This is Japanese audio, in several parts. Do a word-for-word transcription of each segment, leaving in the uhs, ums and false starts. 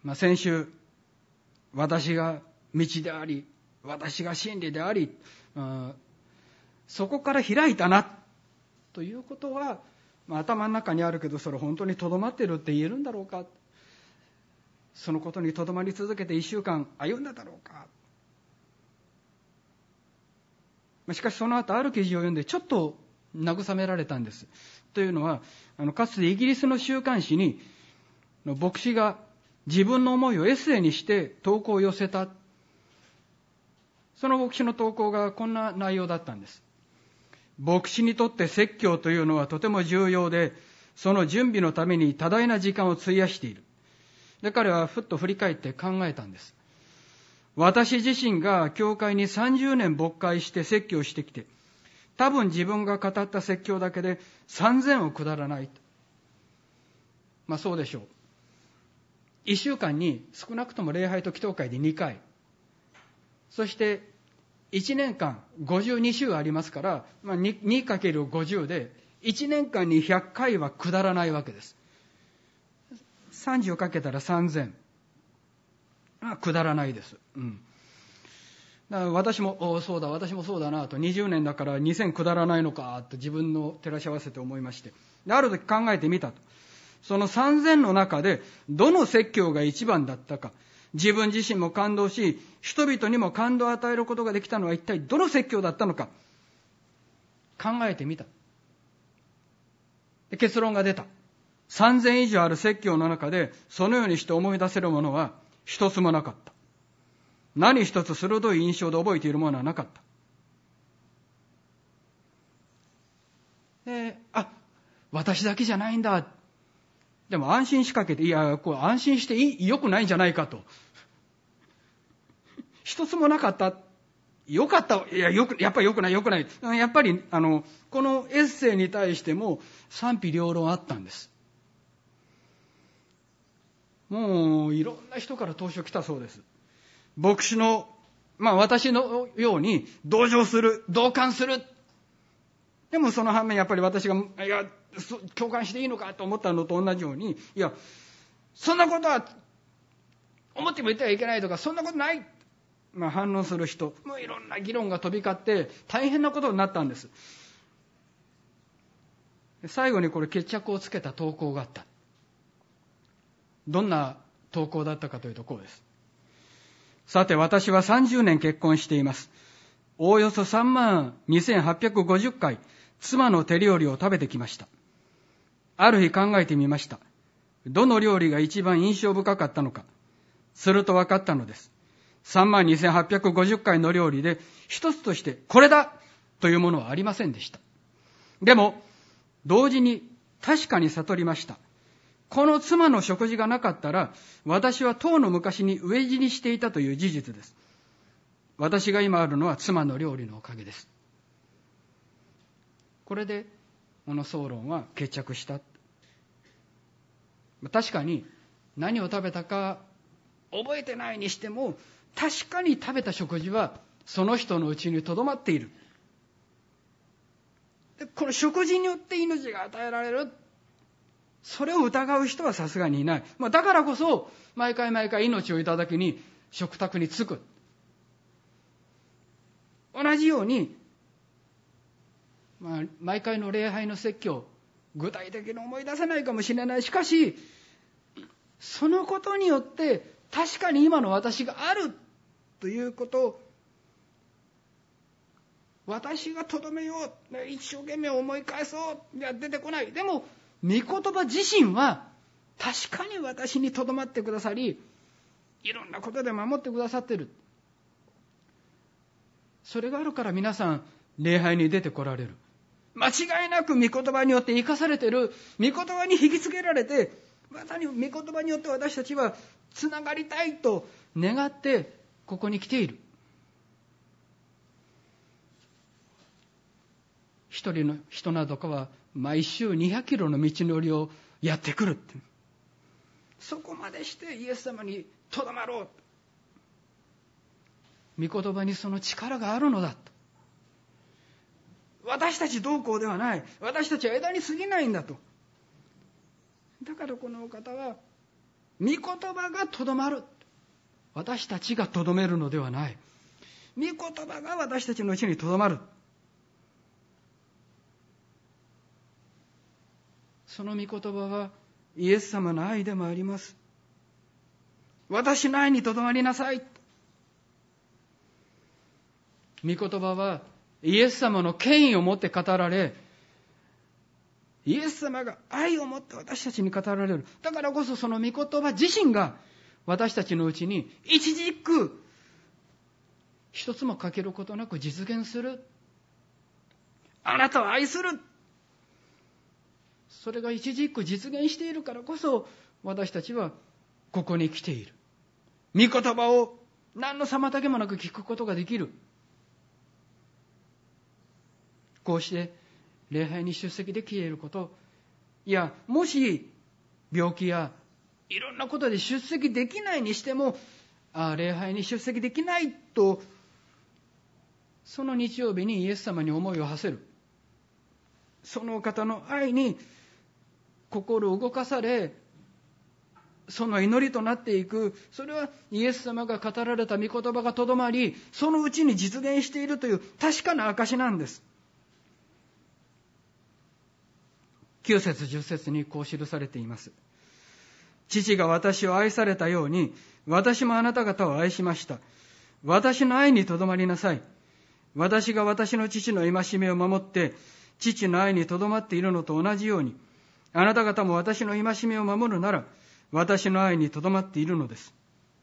まあ、先週、私が道であり、私が真理であり、あそこから開いたなということは、まあ、頭の中にあるけど、それ本当にとどまってるって言えるんだろうか。そのことにとどまり続けて一週間歩んだだろうか。しかしその後ある記事を読んでちょっと慰められたんです。というのは、あのかつてイギリスの週刊誌に牧師が自分の思いをエッセイにして投稿を寄せた。その牧師の投稿がこんな内容だったんです。牧師にとって説教というのはとても重要で、その準備のために多大な時間を費やしている。で、彼はふっと振り返って考えたんです。私自身が教会にさんじゅうねん牧会して説教してきて、多分自分が語った説教だけでさんぜんを下らない。まあそうでしょう。いっしゅうかんに少なくとも礼拝と祈祷会でにかい。そしていちねんかんごじゅうに週ありますから、まあ、にかけるごじゅう でいちねんかんにひゃっかいは下らないわけです。さんじゅうかけたらさんぜん。まあ、下らないです。うん。だから私も、おそうだ、私もそうだなと、にじゅうねんだからにせん下らないのかと自分の照らし合わせて思いまして。で、ある時考えてみたと。そのさんぜんの中で、どの説教が一番だったか。自分自身も感動し、人々にも感動を与えることができたのは一体どの説教だったのか。考えてみた。で、結論が出た。さんぜん以上ある説教の中で、そのようにして思い出せるものは一つもなかった。何一つ鋭い印象で覚えているものはなかった。で、あ、私だけじゃないんだ。でも安心しかけて、いや、こう安心していい、良くないんじゃないかと。一つもなかった。良かった。いや、よく、やっぱり良くない、良くない。やっぱり、あの、このエッセイに対しても賛否両論あったんです。もう、いろんな人から投書来たそうです。牧師の、まあ私のように同情する、同感する。でもその反面やっぱり私が、いや、共感していいのかと思ったのと同じように、いや、そんなことは思っても言ってはいけないとか、そんなことない。まあ反応する人、もういろんな議論が飛び交って大変なことになったんです。最後にこれ決着をつけた投稿があった。どんな投稿だったかというとこうです。さて、私はさんじゅうねん結婚しています。おおよそさんまんにせんはっぴゃくごじゅっかい、妻の手料理を食べてきました。ある日考えてみました。どの料理が一番印象深かったのか。すると分かったのです。さんまんにせんはっぴゃくごじゅっかいの料理で、一つとしてこれだというものはありませんでした。でも、同時に確かに悟りました。この妻の食事がなかったら、私はとうの昔に飢え死にしていたという事実です。私が今あるのは妻の料理のおかげです。これで、この総論は決着した。確かに、何を食べたか覚えてないにしても、確かに食べた食事はその人のうちにとどまっている。で、この食事によって命が与えられる。それを疑う人はさすがにいない。まあ、だからこそ、毎回毎回命をいただきに食卓に着く。同じように、まあ、毎回の礼拝の説教、具体的に思い出せないかもしれない。しかし、そのことによって、確かに今の私があるということを、私がとどめよう、一生懸命思い返そう、いや出てこない。でも、御言葉自身は確かに私にとどまってくださり、いろんなことで守ってくださっている。それがあるから皆さん礼拝に出てこられる。間違いなく御言葉によって生かされている。御言葉に引きつけられて、まさに御言葉によって私たちはつながりたいと願ってここに来ている。一人の人などかは毎週にひゃくキロの道のりをやってくるって。そこまでしてイエス様にとどまろう。御言葉にその力があるのだと。私たちどうこうではない。私たちは枝に過ぎないんだと。だからこのお方は御言葉がとどまる。私たちがとどめるのではない。御言葉が私たちのうちにとどまる。その御言葉はイエス様の愛でもあります。私の愛にとどまりなさい。御言葉はイエス様の権威を持って語られ、イエス様が愛を持って私たちに語られる。だからこそその御言葉自身が私たちのうちに一字一句一つも欠けることなく実現する。あなたを愛する。それが一字一句実現しているからこそ私たちはここに来ている。御言葉を何の妨げもなく聞くことができる。こうして礼拝に出席できていること、いや、もし病気やいろんなことで出席できないにしても、ああ、礼拝に出席できないと、その日曜日にイエス様に思いを馳せる。その方の愛に心を動かされ、その祈りとなっていく。それはイエス様が語られた御言葉がとどまり、そのうちに実現しているという確かな証なんです。きゅう節じゅっ節にこう記されています。父が私を愛されたように、私もあなた方を愛しました。私の愛にとどまりなさい。私が私の父の戒めを守って、父の愛にとどまっているのと同じように、あなた方も私の戒めを守るなら、私の愛にとどまっているのです。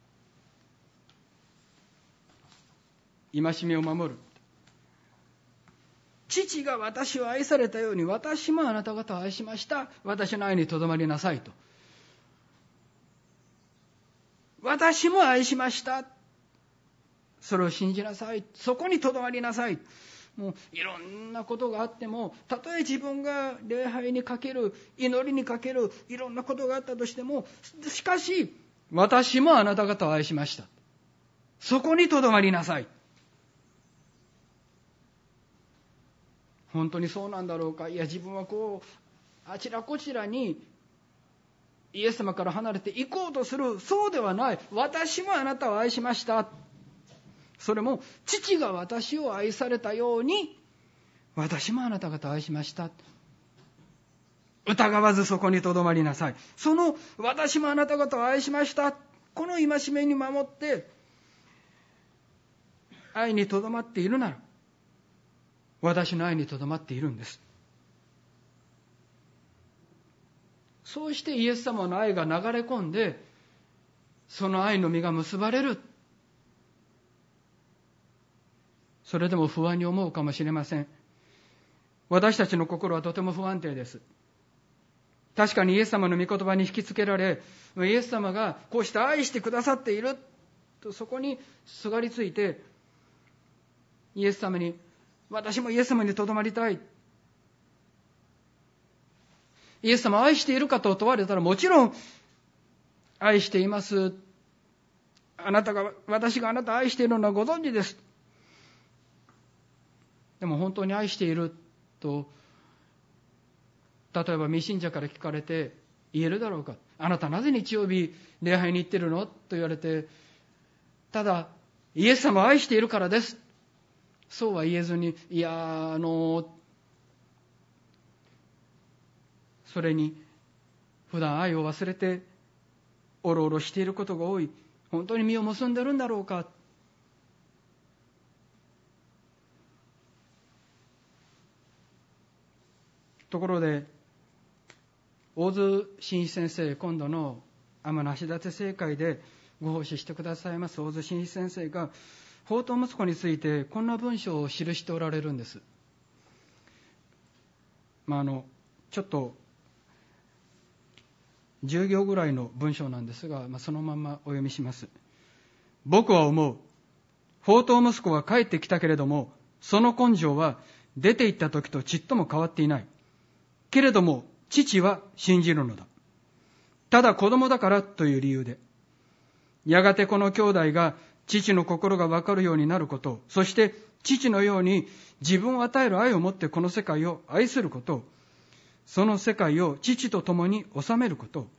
戒めを守る。父が私を愛されたように、私もあなた方を愛しました。私の愛にとどまりなさいと。私も愛しました。それを信じなさい。そこにとどまりなさい。もういろんなことがあっても、たとえ自分が礼拝にかける、祈りにかける、いろんなことがあったとしても、しかし私もあなた方を愛しました。そこにとどまりなさい。本当にそうなんだろうか。いや、自分はこうあちらこちらにイエス様から離れて行こうとする。そうではない。私もあなたを愛しました。それも父が私を愛されたように、私もあなた方を愛しました。疑わずそこにとどまりなさい。その私もあなた方を愛しました、この戒めに守って愛にとどまっているなら、私の愛にとどまっているんです。そうしてイエス様の愛が流れ込んで、その愛の実が結ばれる。それでも不安に思うかもしれません。私たちの心はとても不安定です。確かにイエス様の御言葉に引きつけられ、イエス様がこうして愛してくださっていると、そこにすがりついて、イエス様に、私もイエス様にとどまりたい。イエス様を愛しているかと問われたら、もちろん愛しています。あなたが、私があなたを愛しているのはご存知です。でも本当に愛していると、例えば未信者から聞かれて言えるだろうか。あなたなぜ日曜日礼拝に行ってるのと言われて、ただイエス様を愛しているからです、そうは言えずに、いやあのそれに普段愛を忘れておろおろしていることが多い。本当に実を結んでるんだろうか。ところで大津真一先生、今度の天橋立聖会でご奉仕してくださいます大津真一先生が、放蕩息子についてこんな文章を記しておられるんです。まあ、あのちょっとじゅう行ぐらいの文章なんですが、まあ、そのままお読みします。僕は思う。放蕩息子は帰ってきたけれども、その根性は出て行った時とちっとも変わっていない。けれども父は信じるのだ。ただ子供だからという理由で。やがてこの兄弟が父の心が分かるようになることを、そして父のように自分を与える愛を持ってこの世界を愛することを、その世界を父と共に治めることを、